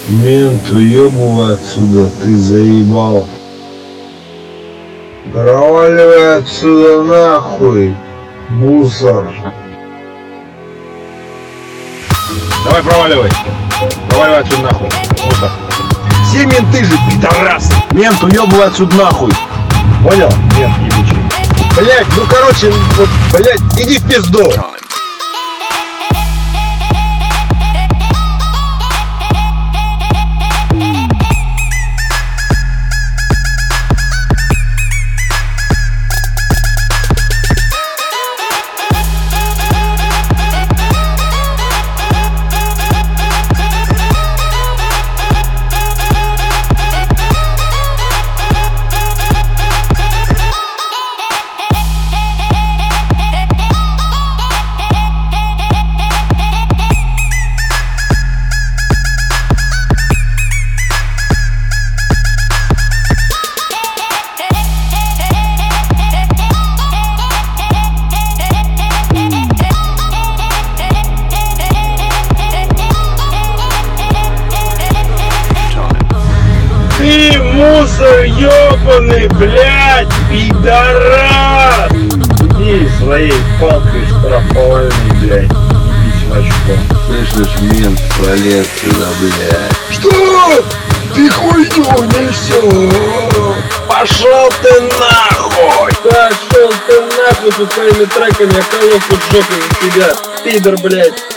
Мент, уебывай отсюда, ты заебал. Проваливай отсюда нахуй, мусор. Давай проваливай. Проваливай отсюда нахуй, мусор. Все менты же пидорасы. Мент, уебывай отсюда нахуй. Понял? Мент ебучий. Блять, ну короче, вот, блять, иди в пизду. Ты мусор ёбаный, блядь, пидорас! Иди своей палкой штрафованной, блядь, ебись в очко. Слышишь, мент, свали отсюда, блядь. Что? Ты хуйню несёшь? Пошел ты нахуй! Пошел ты нахуй со своими треками, я колодку в жопе у тебя, пидор, блядь.